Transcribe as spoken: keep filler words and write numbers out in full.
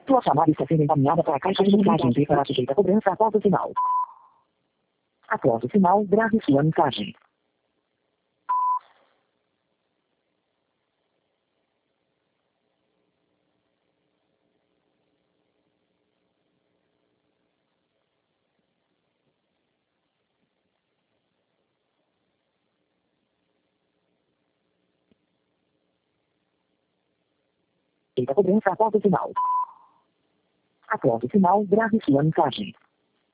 Sua chamada está sendo encaminhada para a caixa de mensagens e será sujeita a cobrança após o sinal. Após o sinal, grave sua mensagem. Feita a cobrança após o sinal. Após o sinal, grave sua mensagem.